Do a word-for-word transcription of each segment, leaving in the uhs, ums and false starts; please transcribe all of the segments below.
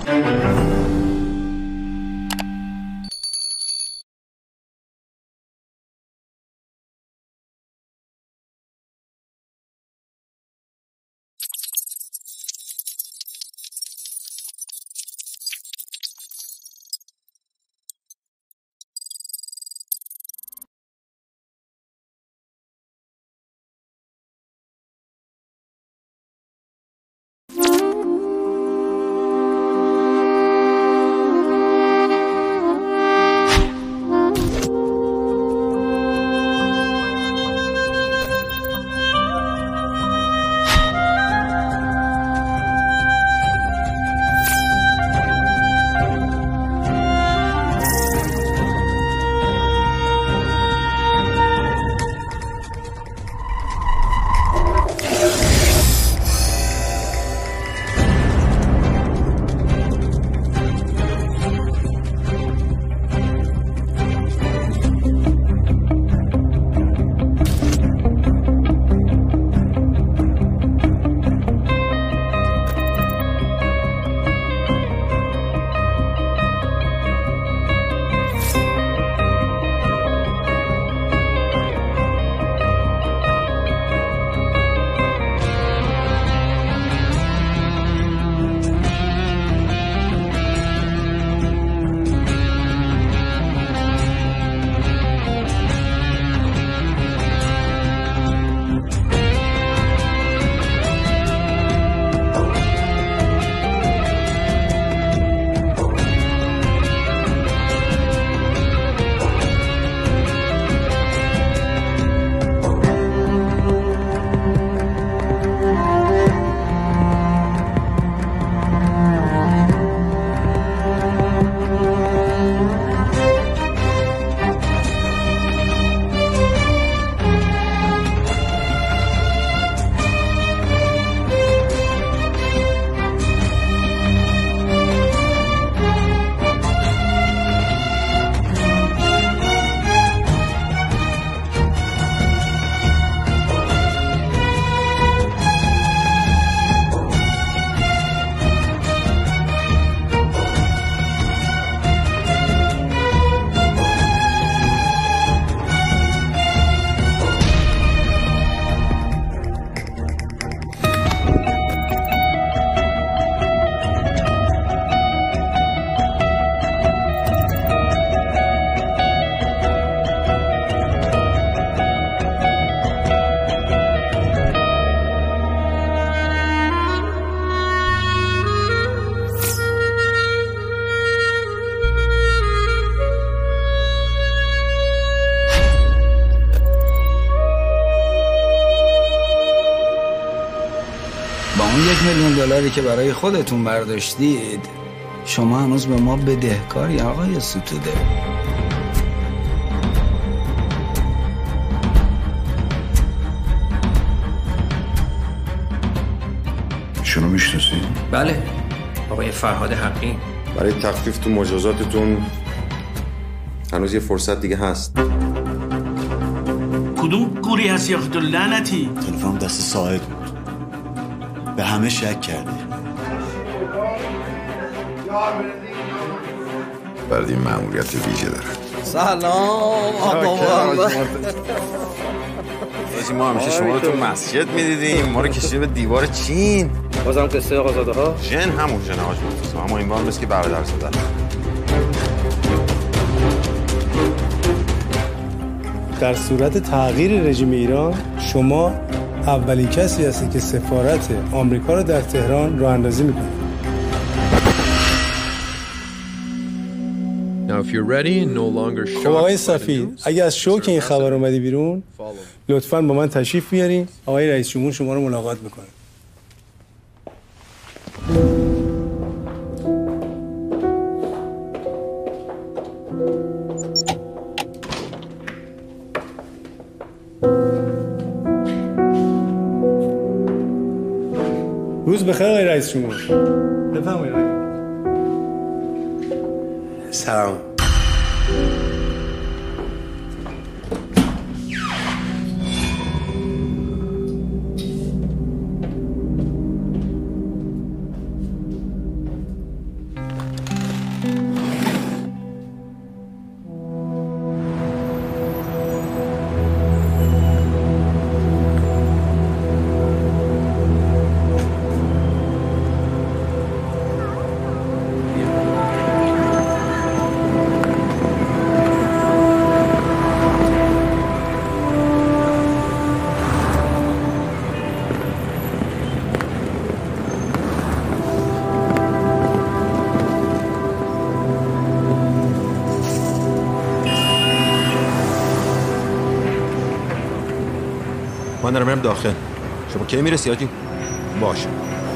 یک میلیون دلاری که برای خودتون برداشتید شما هنوز به ما بدهکاری آقای ستوده. شنو میشناسید؟ بله، آقای فرهاد حقی. برای تخفیف تو مجازاتتون هنوز یه فرصت دیگه هست. کدوم گوری هست یا خود لعنتی؟ تلفن دست ساعد بود، به همه شک کرده. برای این مأموریت ویژه داره. سلام آقا محمد. ما همیشه شما رو تو مسجد میدیدیم، ما رو کشیدیم به دیوار چین. بازم قصه آقازاده ها؟ جن همون جن حاج مرتضی، اما این بار مثل که برادر زدن. در صورت تغییر رژیم ایران شما اولین کسی هستی که سفارت آمریکا رو در تهران راه اندازی میکنه. خب آقای سفیر، اگه از شوک این خبر اومدی بیرون لطفاً با من تشریف بیارین، آقای رئیس جمهور شما رو ملاقات میکنه. روز بخیر آقای رئیس جمهور. بفرمایید. سلام. من دارم میرم داخل. شما کی میرسی آجی؟ باشه.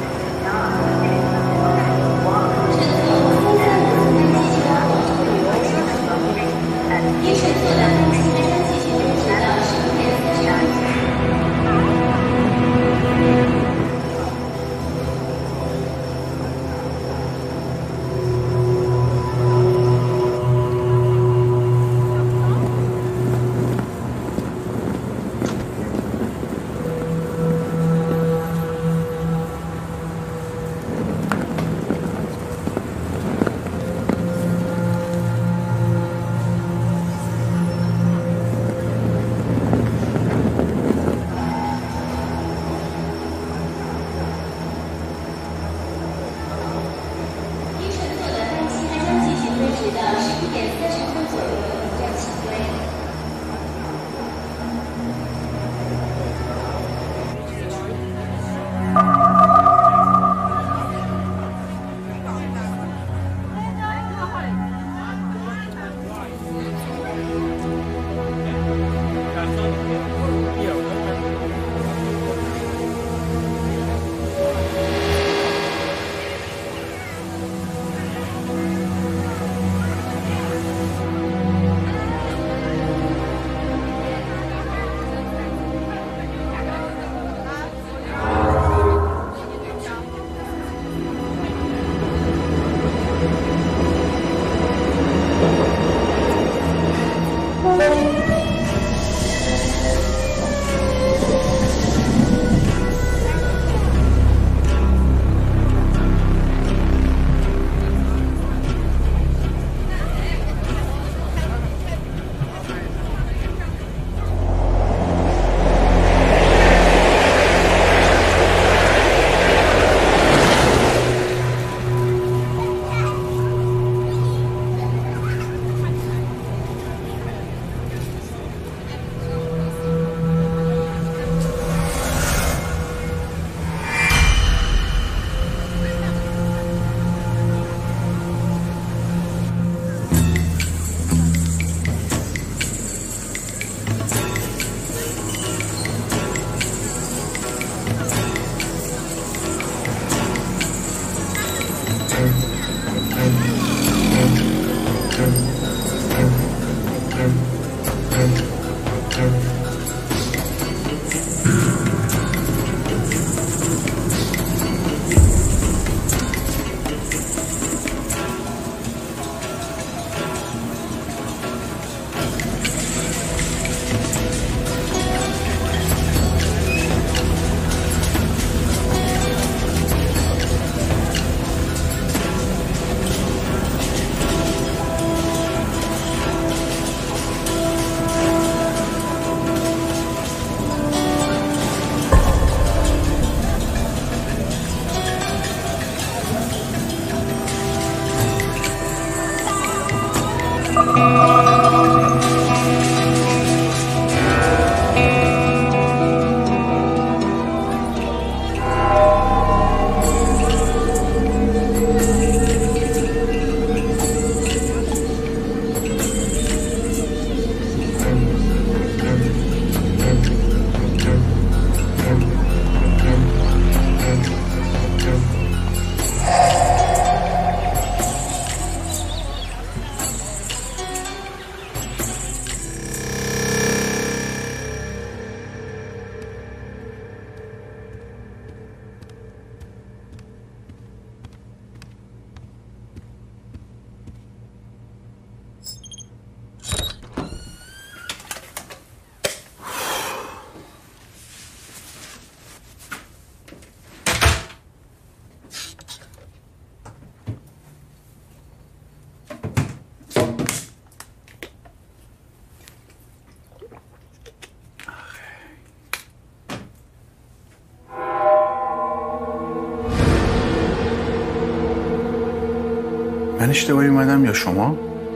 من اشتباهی اومدم یا شما؟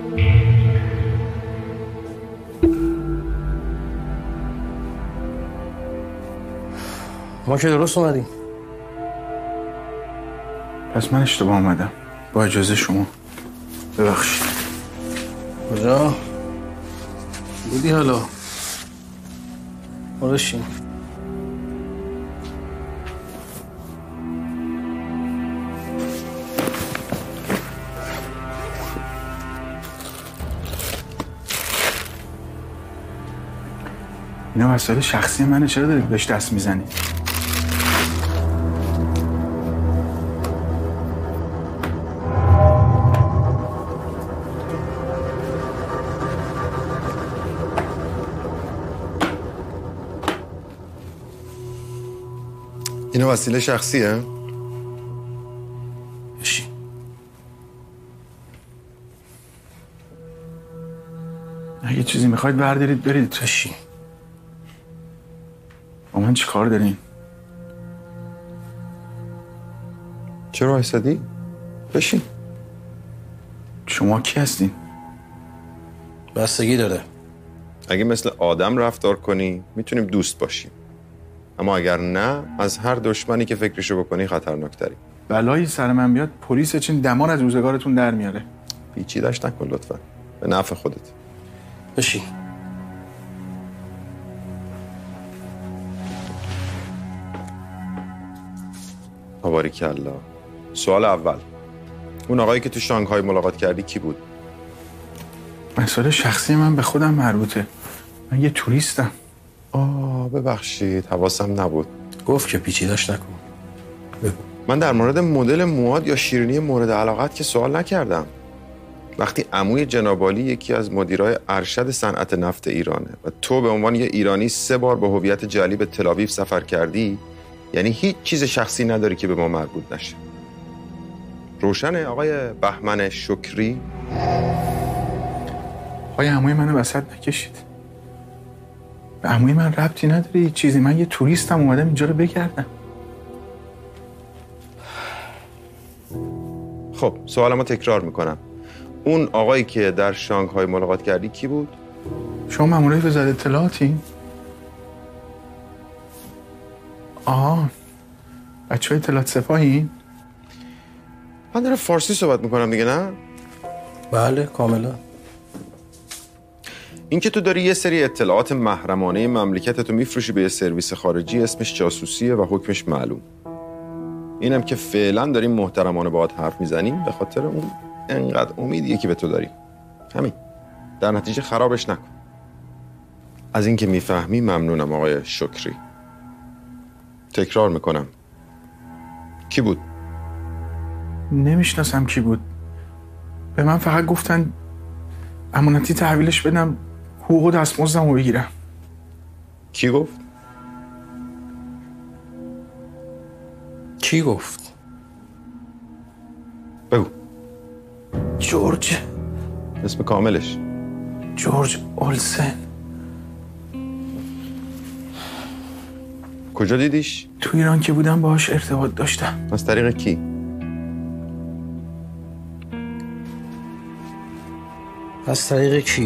ما که درست اومدیم. پس من اشتباه اومدم. با اجازه شما. ببخشید. کجا؟ بودی حالا؟ برو بشین. اینا وسایل شخصی منه، چرا دارید بهش دست میزنید؟ اینو وسیله شخصیه؟ بشین. اگه چیزی میخواید بردارید برید. بشین. با من چی کار دارین؟ چرا وایسادی؟ بشین. شما کی هستین؟ بستگی داره. اگه مثل آدم رفتار کنی میتونیم دوست باشیم، اما اگر نه از هر دشمنی که فکرشو بکنی خطرناکتری. بلایی سر من بیاد پلیس چین دمان از روزگارتون در میاره. پیچیدش نکن لطفا، به نفع خودت. بشین. باریکالله. سوال اول، اون آقایی که تو شانگهای ملاقات کردی کی بود؟ مسئله شخصی من به خودم مربوطه. من یه توریستم. آه ببخشید حواسم نبود. گفت که پیچیدش نکن. بگو. من در مورد مدل موهات یا شیرینی مورد علاقت که سوال نکردم. وقتی عموی جنابالی یکی از مدیرای ارشد صنعت نفت ایرانه و تو به عنوان یه ایرانی سه بار به هویت جعلی به تل آویو سفر کردی، یعنی هیچ چیز شخصی نداری که به ما مربوط نشه. روشنه آقای بهمن شکری؟ آقای عموی منو وسط نکشید. به عموی من ربطی نداره هیچ چیزی. من یه توریستم اومدم اینجا رو بگردم. خب سوالمو تکرار میکنم. اون آقایی که در شانگهای ملاقات کردی کی بود؟ شما مامورای وزارت اطلاعاتین؟ آها بچه های اطلاعات سپاهین؟ من دارم فارسی صحبت میکنم دیگه نه؟ بله کاملا. این که تو داری یه سری اطلاعات محرمانه مملکتتو میفروشی به یه سرویس خارجی اسمش جاسوسیه و حکمش معلوم. اینم که فعلا داریم محترمانه باهات حرف میزنیم به خاطر اون انقدر امیدیه که به تو داریم. همین. در نتیجه خرابش نکن. از این که میفهمی ممنونم آقای شکری. تکرار میکنم. کی بود؟ نمیشناسم کی بود. به من فقط گفتن امانتی تحویلش بدم حقوق دستمزدم رو بگیرم. کی گفت؟ کی گفت؟ بگو. جورج. اسم کاملش؟ جورج اولسن. کجا دیدیش؟ تو ایران که بودم باهاش ارتباط داشتم. از طریق کی؟ از طریق کی؟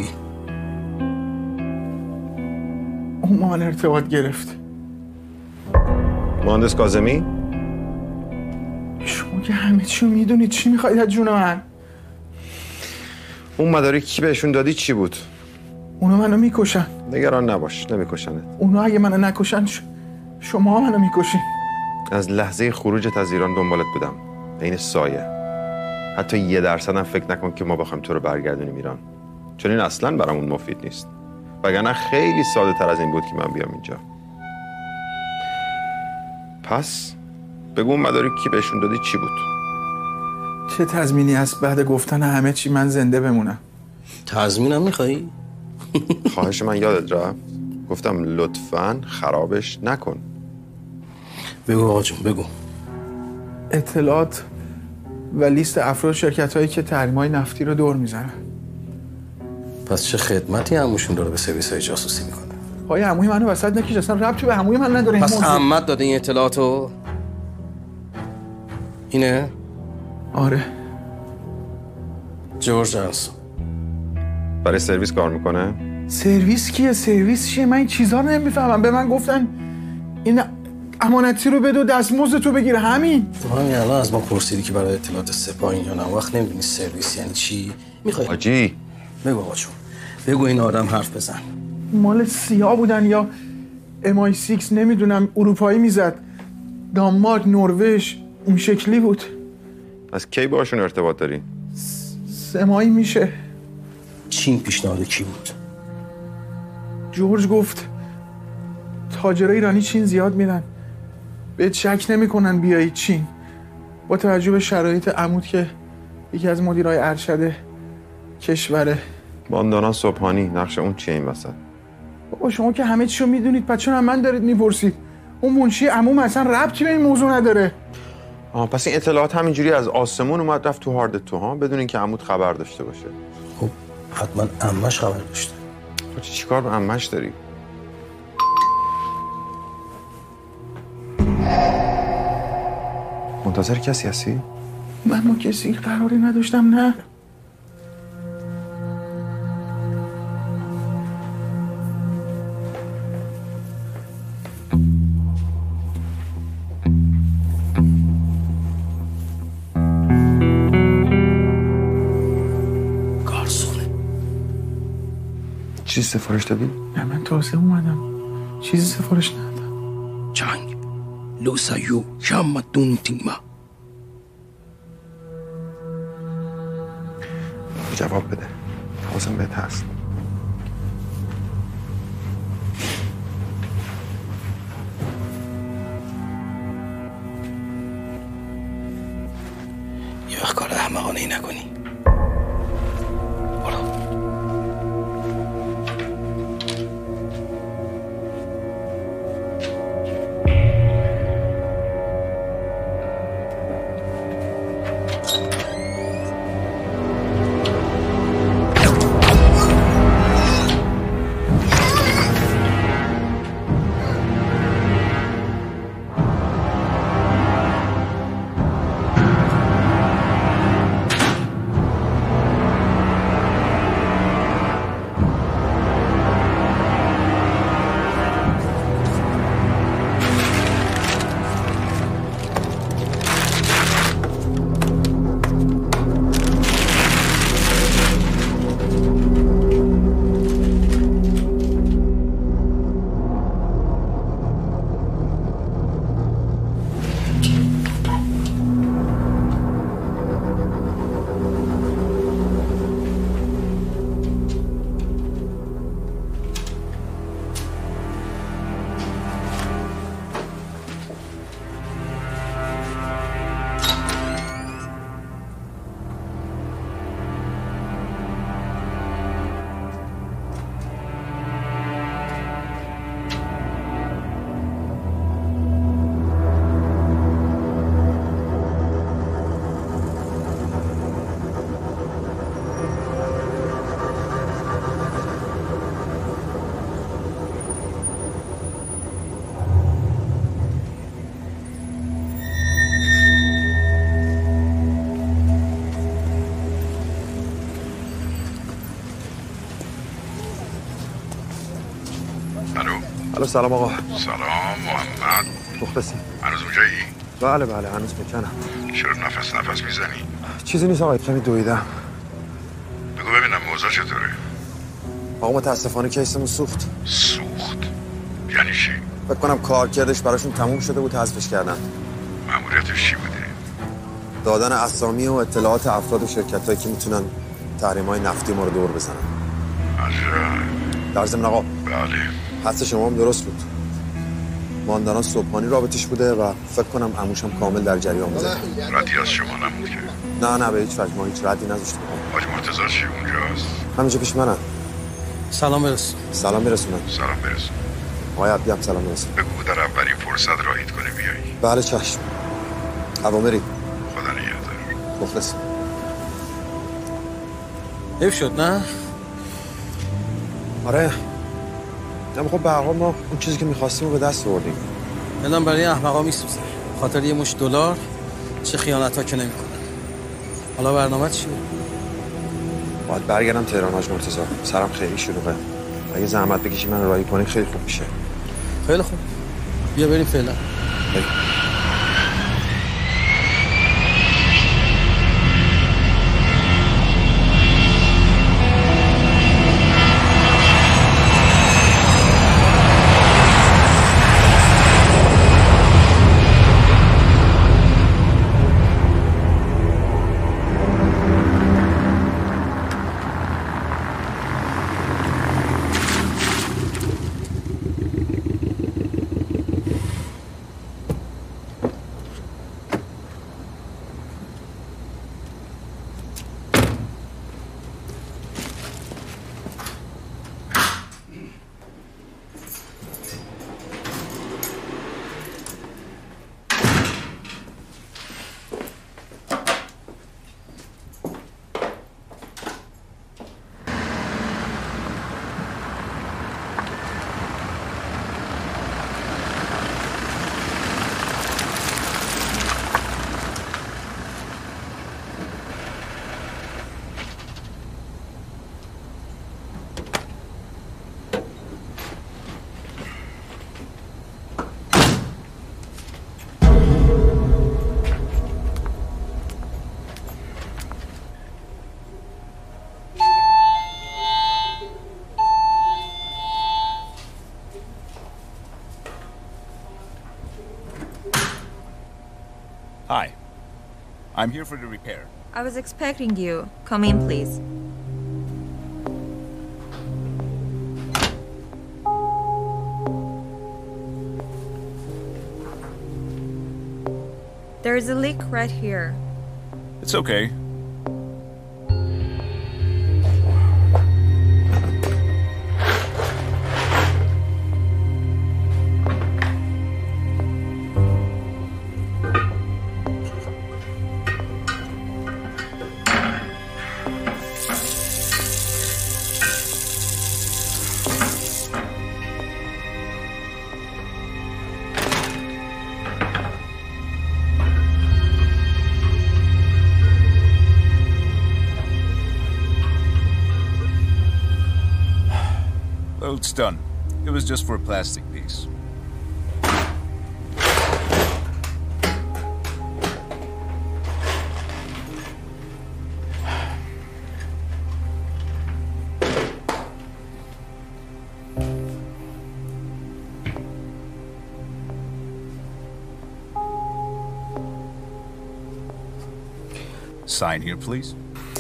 اون با من ارتباط گرفت. مهندس کاظمی؟ شما که همه چی رو میدونید، چی میخواید از جون من؟ اون مدارکی که بهشون دادی چی بود؟ اونا منو میکشن. نگران نباش، نمیکشنت. اونا اگه منو نکشن ش... شما منو میکشین. از لحظه خروجت از ایران دنبالت بودم، عین سایه. حتی یه درصد هم فکر نکن که ما بخوایم تو رو برگردونیم ایران، چون این اصلاً برامون مفید نیست. وگرنه خیلی ساده تر از این بود که من بیام اینجا. پس بگو اون مدارکی که بهشون دادی چی بود؟ چه تضمینی هست بعد گفتن همه چی من زنده بمونم؟ تضمینم میخوایی؟ خواهش من یادت رفت. گفتم لطفاً خرابش نکن. بگو آقا جون بگو. اطلاعات و لیست افراد شرکت هایی که تحریم‌های نفتی رو دور میزنن. پس چه خدمتی عموشون داره به سرویس های جاسوسی میکنه؟ های عموی منو وسط نکش، اصلا ربطی به عموی من نداره. پس عمت داده این اطلاعاتو؟ اینه؟ آره. جورج جانسون برای سرویس کار میکنه؟ سرویس کیه؟ سرویس چیه؟ من این چیزا رو نمیفهمم. به من گفتن این امانتی رو بده و دستمزد تو بگیر، همین. تو همین الان از ما پرسیدی که برای اطلاعات سپاه یا نه وقت نمیدونی سرویس یعنی چی؟ میخوای حاجی بگو آقا جون بگو این آدم حرف بزن. مال سیاه بودن یا ام آی سیکس نمیدونم، اروپایی میزد، دانمارک، نروژ، اون شکلی بود. از کی باشون ارتباط داری؟ سه ماهی میشه. چین پیشنهاد کی بود؟ جورج گفت تاجرای ایرانی چین زیاد میرن، بهت شک نمیکنن بیایی چین. با توجه به شرایط عمود که یکی از مدیرای ارشد کشوره. باندانا صبحانی نقش اون چیه این وسط؟ بابا شما که همه چیشو میدونید، پس چرا من دارید میپرسید؟ اون منشی عموم اصلا ربطی به این موضوع نداره. آه پس این اطلاعات همینجوری از آسمون اومد رفت تو هارد تو ها بدون اینکه عمود خبر داشته باشه. خب حتما عمش خبر داشته. تو چیکار به عمش داری؟ منتظر کسی هستی؟ من با کسی قراری نداشتم. نه چیزی سفارش دادی؟ نه من تازه اومدم، چیزی سفارش ندادم. چنگ لوسایو شامتون تیما. جواب بده، حواسم بهت هست. یه وقت کار احمقانه ای نکنی. الو سلام آقا. سلام محمد. مخلصی. هنوز اونجایی؟ بله بله هنوز مکنم. چرا نفس نفس میزنی؟ چیزی نیست آقا، کمی دویدم. بگو ببینم موضوع چطوره؟ آقا متاسفانه کیسمون سوخت. سوخت؟ یعنی چی؟ فکر کنم کارکردش براشون تموم شده بود، حذفش کردن. مأموریتش چی بوده؟ دادن اسامی و اطلاعات افراد و شرکتایی که میتونن تحریم‌های نفتی ما رو دور بزنن. عجب. در ضمن آقا بله. حدس شما هم درست بود. مانداران صبحانی رابطش بوده و فکر کنم عموشم کامل در جریان بوده. ردی از شما نبود که؟ نه نه به هیچ وجه ما هیچ ردی نذاشتیم. حاج مرتضی چی اونجاست؟ همینجا پیش منم. سلام برسون. سلام برسونم. سلام برسون. آقای عبدی هم سلام برسون. بگو در اولین فرصت راهید کنه بیایی. بله چشم. اوامری. خدا نگهدار. مخلص. حیف شد نه؟ آره. اما خب به هر حال ما اون چیزی که می‌خواستیم رو به دست آوردیم. الان برای احمقا میسوزه. خاطر یه مش دلار چه خیانت‌ها که نمی‌کنن. حالا برنامه چیه؟ باید برگردم تهران حاج مرتضی. سرم خیلی شلوغه. اگه زحمت بکشی من راهی کنی خیلی خوب میشه. خیلی خوب. بیا بریم فعلا. بریم. I'm here for the repair. I was expecting you. Come in, please. There is a leak right here. It's okay. Well, it's done. It was just for a plastic piece. Sign here, please.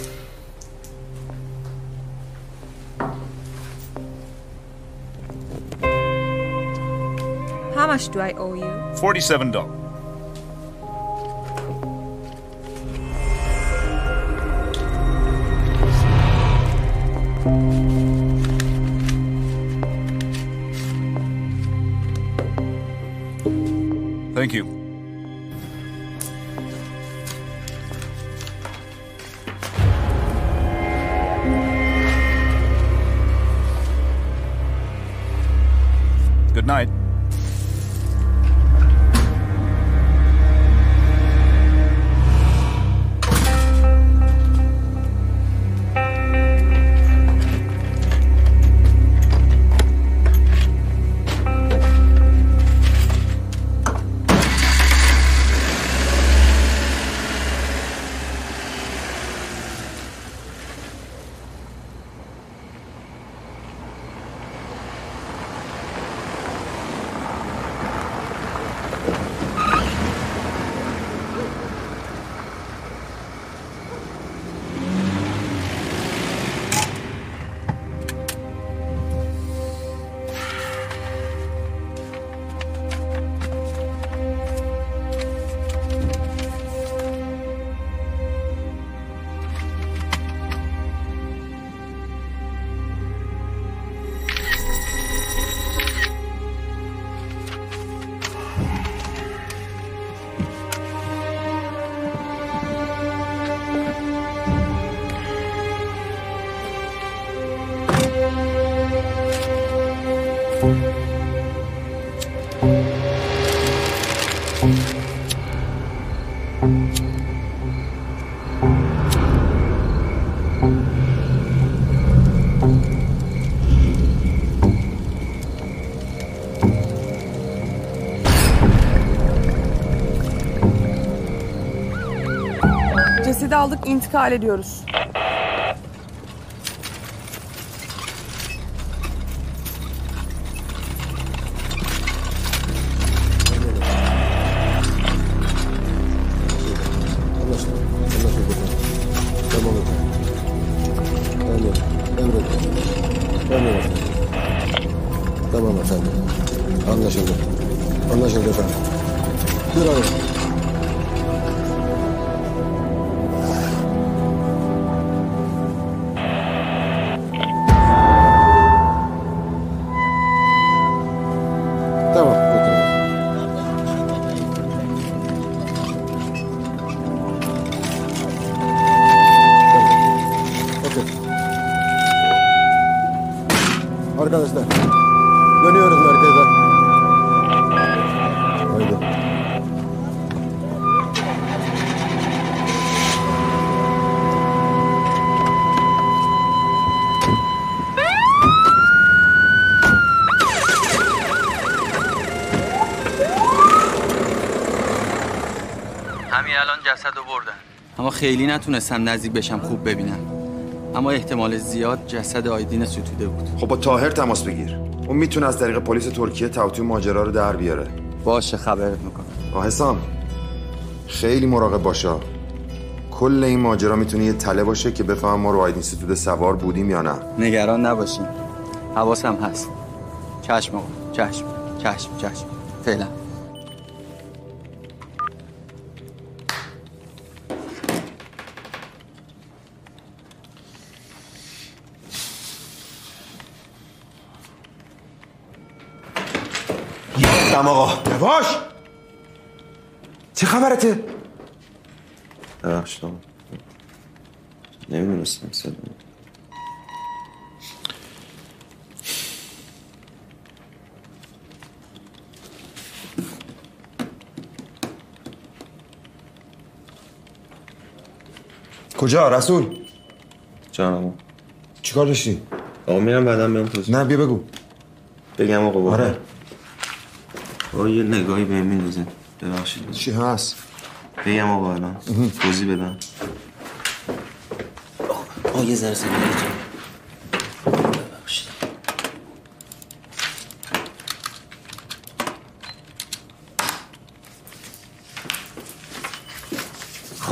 How much do I owe you? Forty-seven dollars. Thank you. Good night. Cesedi aldık, intikal ediyoruz. Tamam efendim. Anlaşıldı. Anlaşıldı efendim. Bravo. Tamam. Okey. Arkadaşlar. Dönüyoruz merkeze. Haydi. همین الان جسد رو بردن، اما خیلی نتونستن نزدیک بشم خوب ببینن. اما احتمال زیاد جسد آیدین ستوده بود. خب با طاهر تماس بگیر. اون میتونه از طریق پلیس ترکیه توطئه ماجرا رو در بیاره. باشه، خبرت میکنم. آه حسام، خیلی مراقب باشه. کل این ماجرا میتونه یه تله باشه که بفهم ما رو آیدین ستوده سوار بودیم یا نه. نگران نباشین، حواسم هست. چشم آقا، چشم چشم چشم. فعلا. یادم آقا. یواش. چه خبرته؟ ببخشید آقا، نمیدونستم صدا. کجا رسول؟ جانم. چیکار داشتی؟ آقا میرم بعدم بیام توضیح. نه بیا بگو. بگم آقا بابا. آره. آقا یه نگاهی بهم میندازه. ببخشید. چی هست؟ بگم آقا الان توضیح بدم. آقا یه ذره صدا ببخشید. خب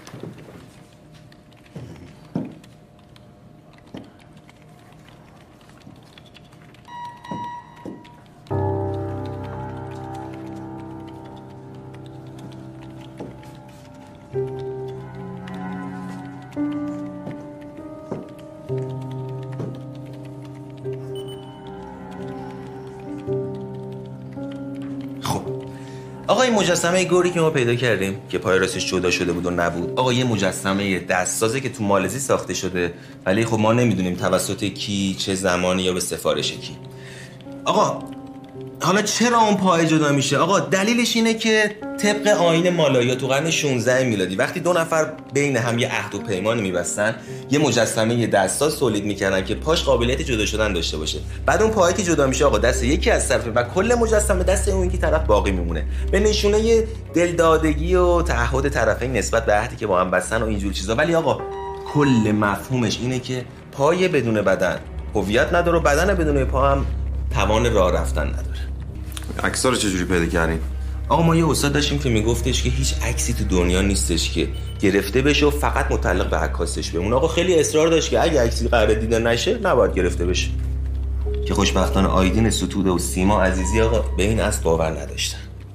آقا این مجسمه گوری که ما پیدا کردیم که پای راستش جدا شده بود و نبود، آقا یه مجسمه دستسازه که تو مالزی ساخته شده، ولی خب ما نمیدونیم توسط کی، چه زمانی یا به سفارش کی. آقا حالا چرا اون پای جدا میشه؟ آقا دلیلش اینه که طبق آیین مالایا تو قرن شانزده میلادی وقتی دو نفر بین هم یه عهد و پیمانی میبستن، یه مجسمه یه دستساز تولید میکردن که پاش قابلیت جدا شدن داشته باشه. بعد اون پایی که جدا میشه آقا دست یکی از طرفه و کل مجسمه دست اون یکی طرف باقی میمونه، به نشونه دلدادگی و تعهد طرفین نسبت به عهدی که با هم بستن و اینجور چیزا. ولی آقا کل مفهومش اینه که پای بدون بدن هویت نداره و بدن بدون پا هم توان راه رفتن نداره. عکس‌ها رو چجوری پیدا کردین؟ آقا ما یه استاد داشتیم که میگفتش که هیچ عکسی تو دنیا نیستش که گرفته بشه و فقط متعلق به عکاسش بمونه. آقا خیلی اصرار داشت که اگه عکسی قراره دیده نشه نباید گرفته بشه، که خوشبختانه آیدین ستوده و سیما عزیزی آقا به این اصل باور نداشتن.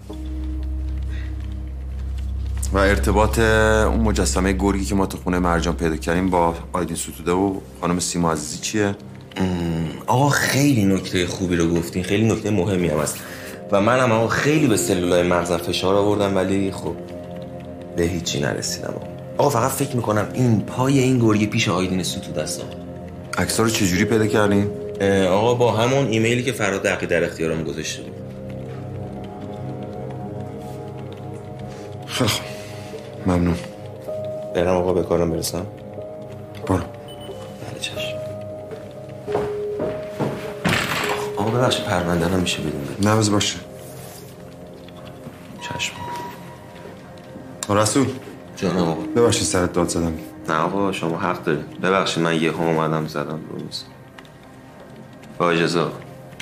و ارتباط اون مجسمه گرگی که ما تو خونه مرجان پیدا کردیم با آیدین ستوده و خانم سیما عزیزی چیه؟ آقا خیلی نکته خوبی رو گفتین، خیلی نکته مهمی هم هست و من هم آقا خیلی به سلولای مغزم فشار آوردم ولی خب به هیچی نرسیدم. آقا, آقا فقط فکر میکنم این پای این گرگی پیش آیدین ستوده است. آقا عکس‌ها رو چجوری پیدا کردین؟ آقا با همون ایمیلی که فراد حقی در اختیارم گذاشته بود. خیلی خوب، ممنون. برم آقا به کارم برسم؟ برو. بله چشم. آقا ببخشید پرونده هم میشه بدون؟ نوز باشه. چشم. رسول جانم آقا. ببخشید سرت داد زدم. نه آقا شما حق دارید. ببخشید من یه هم اومدم زدم روز. با اجازه آقا.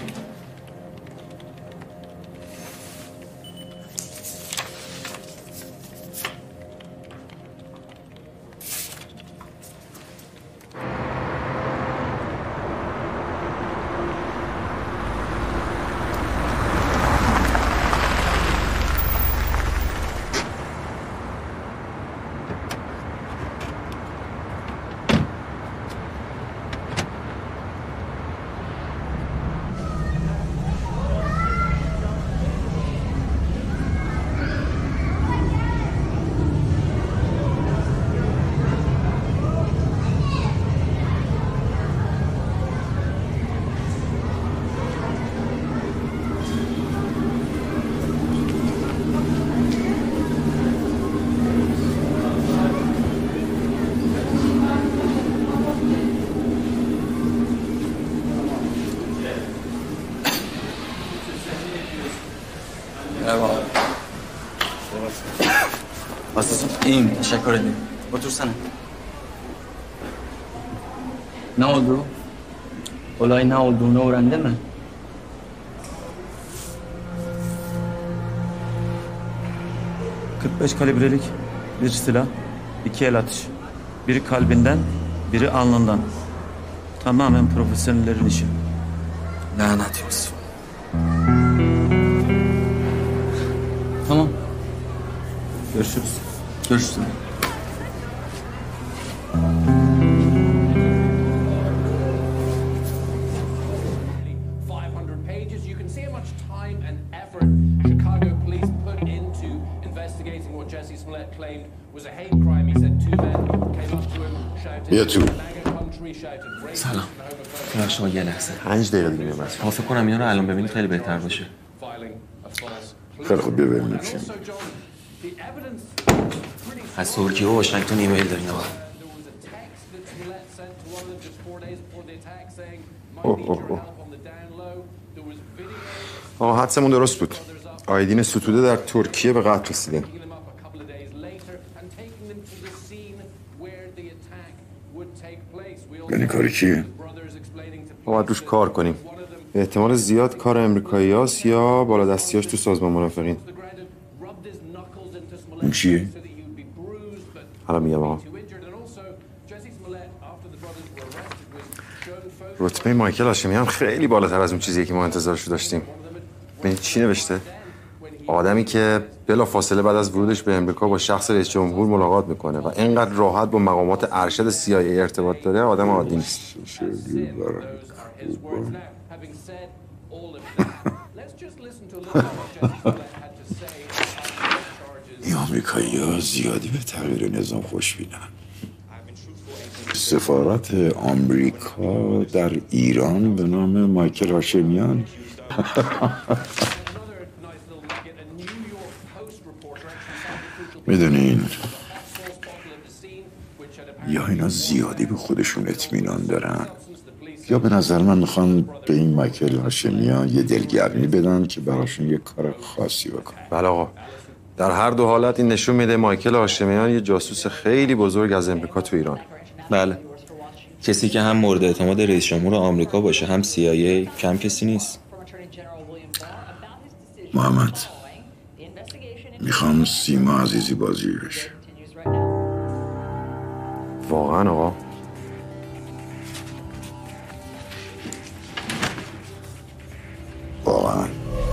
İyiyim, teşekkür ederim. Otursana. Ne oldu? Olay ne olduğunu öğrendin mi? kırk beş kalibrelik bir silah, İki el atış. Biri kalbinden, biri alnından. Tamamen profesyonellerin işi. Lanet olsun. Tamam. Görüşürüz. Görüşürüz. بیا تو. سلام. ببخشید شما یه لحظه. پنج دقیقه دیگه میام. ما فکر کنم اینا رو الان ببینید خیلی بهتر باشه. خیلی خوب بیا ببینیم چی. از ترکیه و واشنگتن ایمیل دارین آقا. اوه اوه اوه. آقا حدسمون درست بود. آیدین ستوده در ترکیه به قتل رسیده. یعنی کاری کیه؟ ما باید روش کار کنیم. به احتمال زیاد کار امریکایی هاست یا بالادستیاش تو سازمان منافقین. اون چیه؟ حالا میگم آقا. رتبه مایکل هاشمیان خیلی بالاتر از اون چیزیه که ما انتظارشو داشتیم. ببین چی نوشته؟ آدمی که بلا فاصله بعد از ورودش به امریکا با شخص رئیس جمهور ملاقات میکنه و اینقدر راحت با مقامات ارشد سی آی ای ارتباط داره آدم عادی نیست. این آمریکایی ها زیادی به تغییر نظام خوشبینن. سفارت آمریکا در ایران به نام مایکل هاشمیان میدونین یا اینا زیادی به خودشون اطمینان دارن یا به نظر من میخوان به این مایکل هاشمیان یه دلگرمی بدن که براشون یه کار خاصی بکنه. بله آقا، در هر دو حالت این نشون میده مایکل هاشمیان یه جاسوس خیلی بزرگ از امریکا تو ایران. بله. کسی که هم مورد اعتماد رئیس جمهور آمریکا باشه هم سی آی ای کم کسی نیست. محمد میخوام سیما عزیزی بازی بشه. واقعا آقا؟ واقعا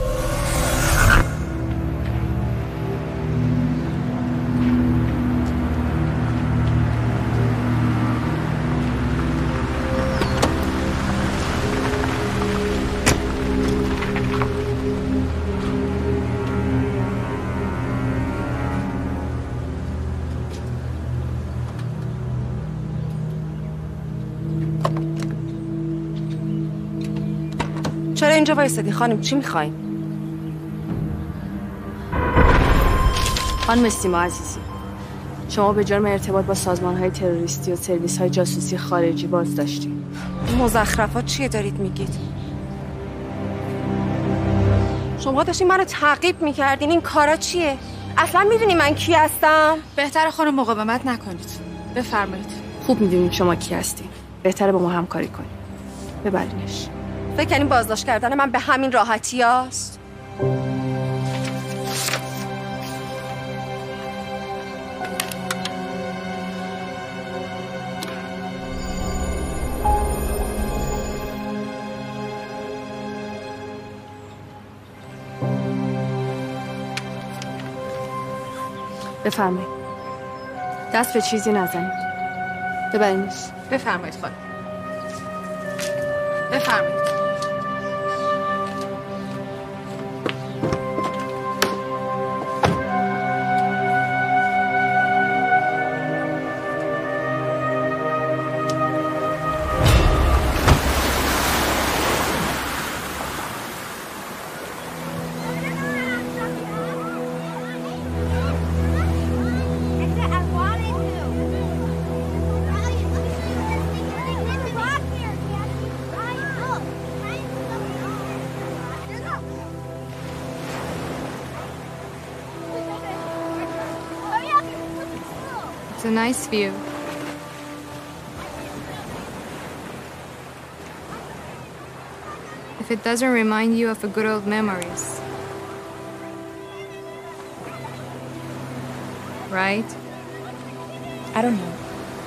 چرا اینجا وایسادی خانم؟ چی میخواین؟ خانم سیما عزیزی، شما به جرم ارتباط با سازمان‌های تروریستی و سرویس‌های جاسوسی خارجی باز داشتید. مزخرفات چیه دارید میگید؟ شما داشتین منو تعقیب میکردین. این کارا چیه؟ اصلا میدونی من کی هستم؟ بهتره خانم مقاومت نکنید. بفرمایید. خوب میدونیم شما کی هستین. بهتره با ما همکاری کنیم. ببرینش. فکر کنیم بازداشت کردن من به همین راحتی هست؟ بفرمایید. دست به چیزی نزنید. ببرینش. بفرمایید خانم. بفرمایید. It's a nice view. If it doesn't remind you of a good old memories. Right? I don't know.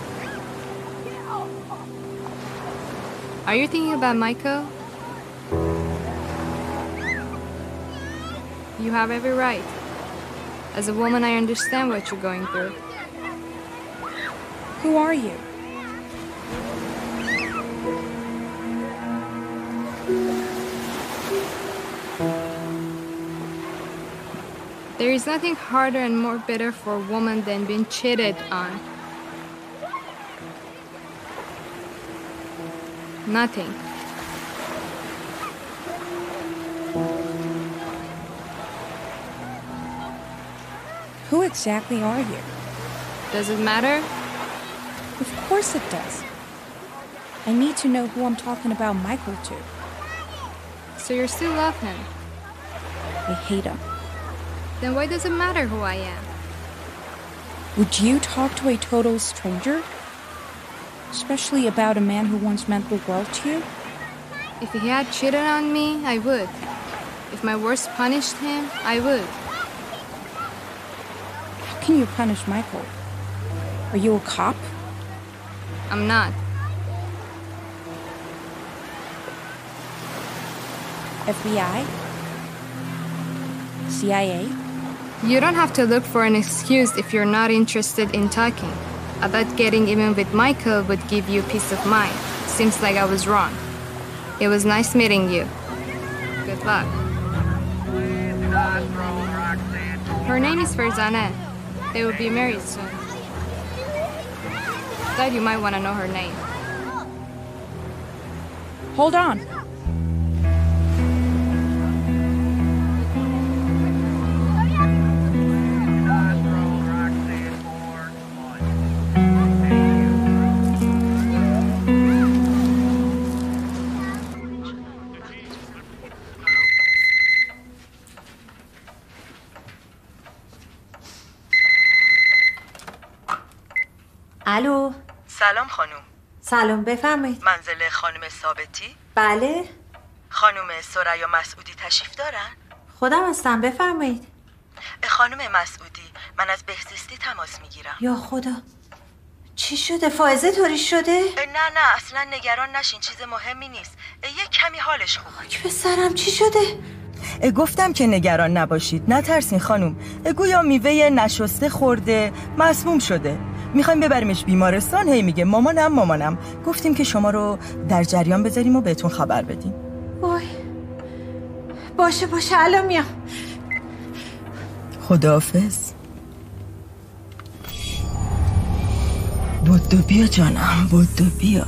Are you thinking about Michael? You have every right. As a woman, I understand what you're going through. Who are you? There is nothing harder and more bitter for a woman than being cheated on. Nothing. Who exactly are you? Does it matter? Of course it does. I need to know who I'm talking about Michael to. So you still love him? I hate him. Then why does it matter who I am? Would you talk to a total stranger? Especially about a man who once meant the world to you? If he had cheated on me, I would. If my worst punished him, I would. How can you punish Michael? Are you a cop? I'm not. F B I? C I A? You don't have to look for an excuse if you're not interested in talking. I thought getting even with Michael would give you peace of mind. Seems like I was wrong. It was nice meeting you. Good luck. Her name is Farzaneh. They will be married soon. Thought you might want to know her name. Hold on. الو. سلام خانم. سلام بفرمایید. منزل خانم ثابتی؟ بله. خانم ثریا مسعودی تشریف دارن؟ خودم هستم بفرمایید. خانم مسعودی، من از بهزیستی تماس میگیرم. یا خدا. چی شده؟ فائزه طوری شده؟ نه نه اصلا نگران نشین، چیز مهمی نیست. یک کمی حالش خوبه. خاک به سرم، چی شده؟ گفتم که نگران نباشید، نترسین خانم. گویا میوه نشسته خورده، مسموم شده. میخوایم ببریمش بیمارستان. هی میگه مامانم مامانم. گفتیم که شما رو در جریان بذاریم و بهتون خبر بدیم. وای. باشه باشه الان میام. خداحافظ. بدو بیا جانم، بدو بیا.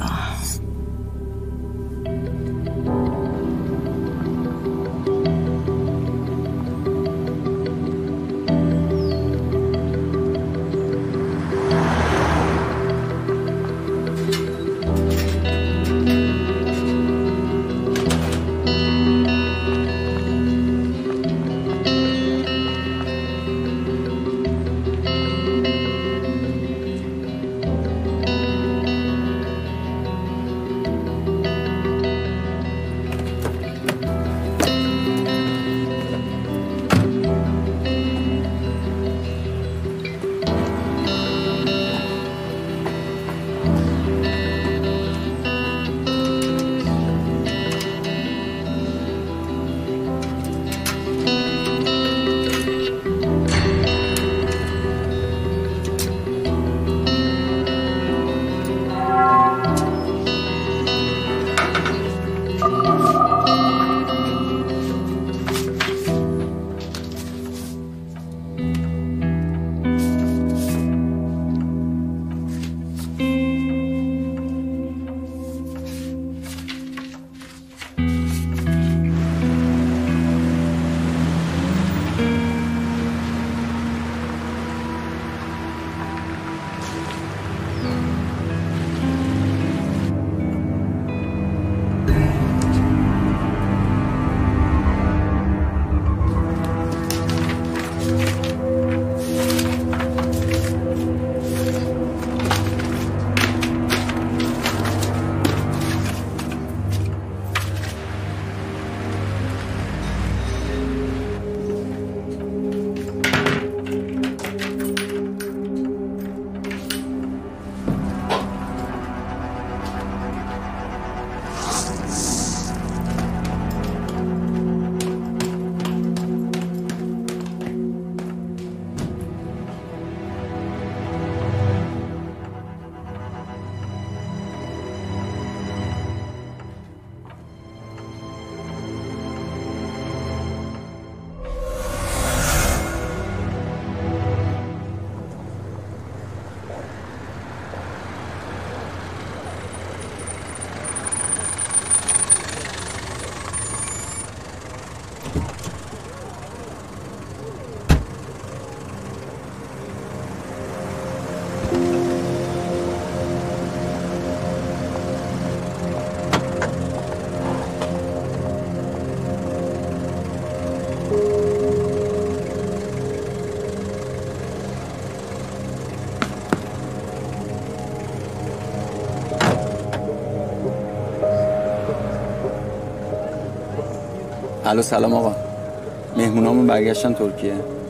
الو سلام آقا، مهمونامون برگشتن ترکیه.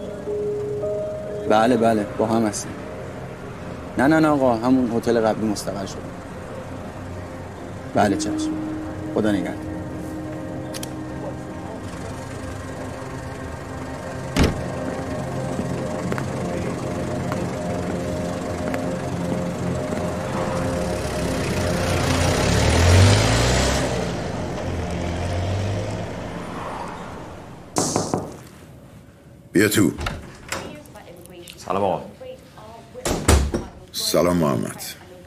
بله بله با هم هستیم. نه نه نه آقا، همون هتل قبلی مستقر شد. بله چشم، خدا نگهدار. بیا تو. سلام آقا. سلام محمد.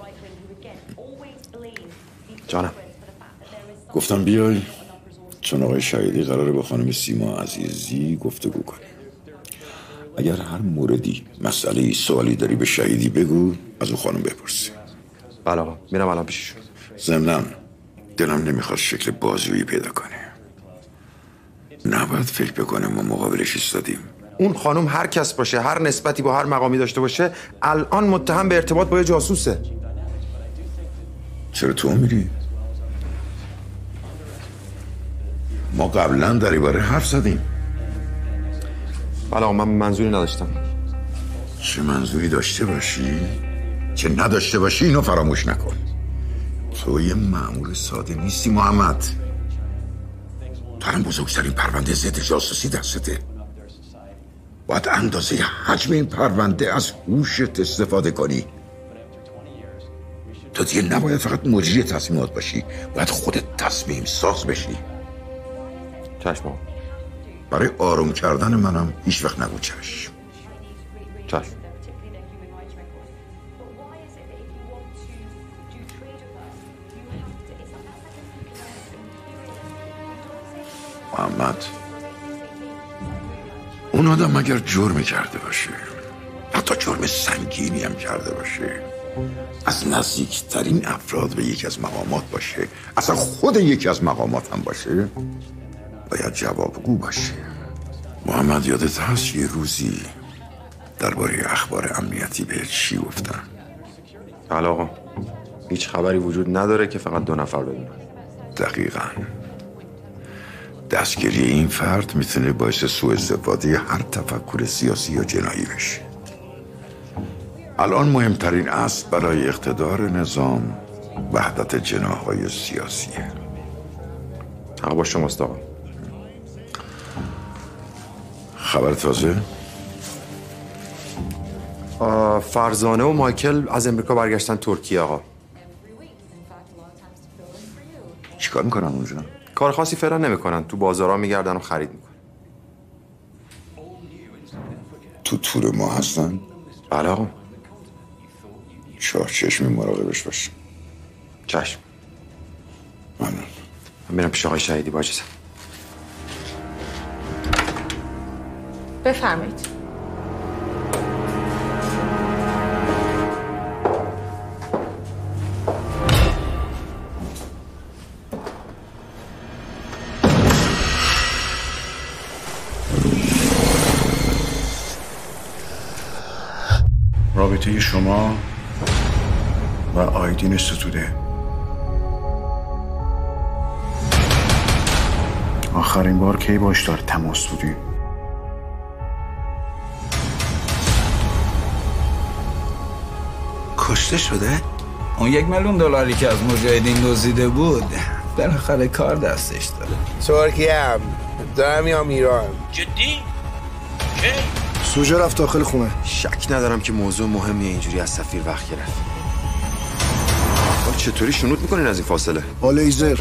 جانم. گفتم بیای چون آقای شهیدی قراره با خانم سیما عزیزی گفتگو کنه. اگر هر موردی مسئله سوالی داری به شهیدی بگو، از اون خانم بپرسی. بله آقا، میرم الان پیششون. ضمناً دلم نمیخواد شکل بازجویی پیدا کنه. نباید فکر بکنه ما مقابلش ایستادیم. اون خانم هر کس باشه، هر نسبتی با هر مقامی داشته باشه، الان متهم به ارتباط با یه جاسوسه. چرا تو میری؟ ما قبلا در این باره حرف زدیم. بله آقا، من منظوری نداشتم. چه منظوری داشته باشی؟ چه نداشته باشی اینو فراموش نکن. تو یه مأمور ساده نیستی محمد. تو هم بزرگترین پرونده ضد جاسوسی دستته. باید اندازه حجم این پرونده از هوشت استفاده کنی. تو دیگه نباید فقط مجری تصمیمات باشی، باید خودت تصمیم ساز بشی. چشم. برای آروم کردن منم هیچ وقت نگو چشم. چشم. محمد، اون آدم اگر جرم کرده باشه، حتی جرم سنگینی هم کرده باشه، از نزدیکترین افراد به یکی از مقامات باشه، اصلا خود یکی از مقامات هم باشه، باید جوابگو باشه. محمد، یادت هست یه روزی درباره اخبار امنیتی به چی گفتن؟ بله آقا، هیچ خبری وجود نداره که فقط دو نفر بدونن. دقیقاً. دستگیری این فرد میتونه باعث سوء استفاده هر تفکر سیاسی یا جنایی بشه. الان مهمترین اصل برای اقتدار نظام وحدت جناح‌های سیاسیه. حق با شماست آقا. خبر تازه؟ فرزانه و مایکل از امریکا برگشتن ترکیه آقا. چیکار میکنن اونجا؟ کار خاصی فعلا نمیکنن، تو بازارها میگردن و خرید میکنن. تو تور ما هستن؟ بله آقا. چهار چشمی مراقبش باشیم. چشم. ممنون. من میرم پیش آقای شهیدی. با اجازه. بفرمایید. رابطه شما و آیدین ستوده. آخرین بار کی باش در تماس بودی؟ کشته شده؟ اون یک میلیون دلاری که از مجاهدین دزدیده بود بالاخره کار دستش داره. ترکیه هم دارم میام ایران. جدی؟ کی؟ سوژه رفت داخل خونه. شک ندارم که موضوع مهمیه اینجوری از سفیر وقت گرفت. چطوری شنود میکنین از این فاصله؟ با لیزر.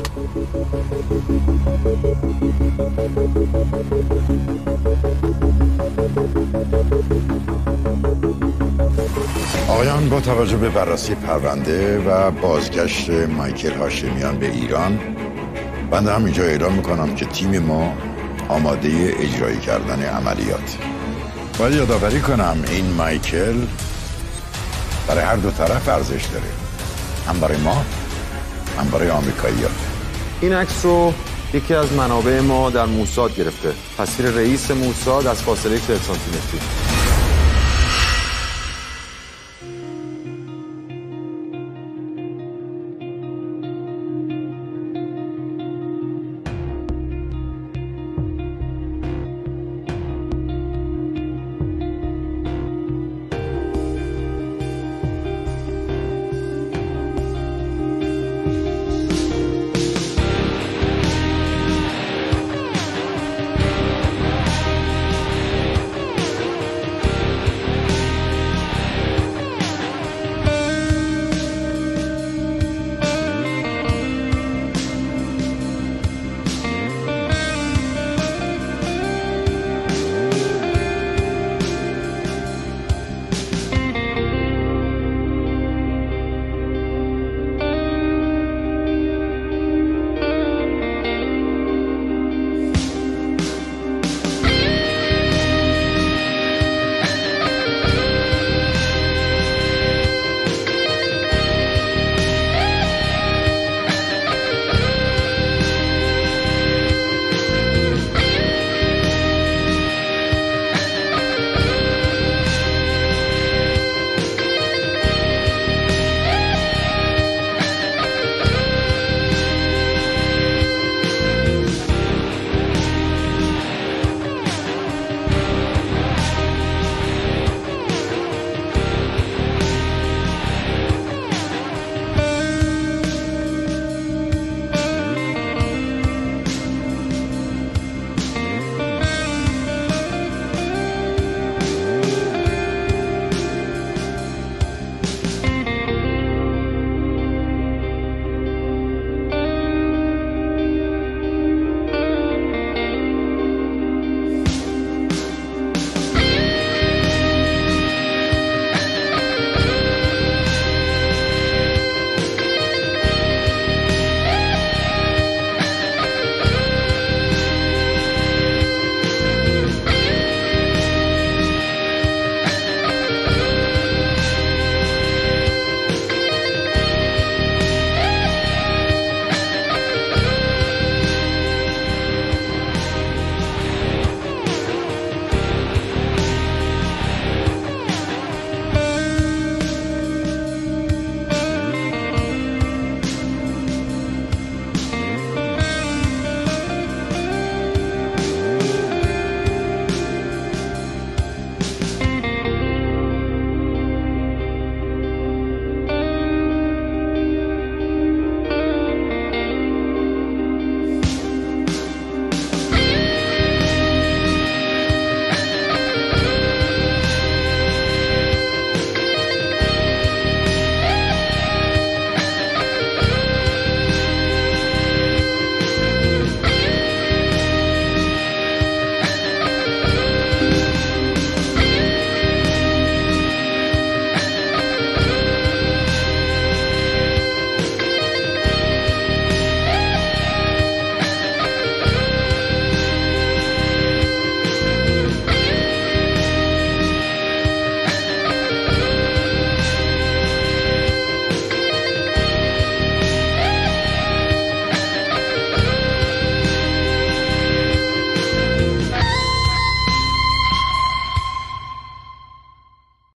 آقایان، با توجه به بررسی پرونده و بازگشت مایکل هاشمیان به ایران، بنده هم اینجا اعلام میکنم که تیم ما آماده اجرایی کردن عملیات. باید یادآوری کنم این مایکل برای هر دو طرف ارزش داره، هم برای ما هم برای آمریکایی‌ها. این عکس رو یکی از منابع ما در موساد گرفته. تصویر رئیس موساد از فاصله چهل سانتی متری.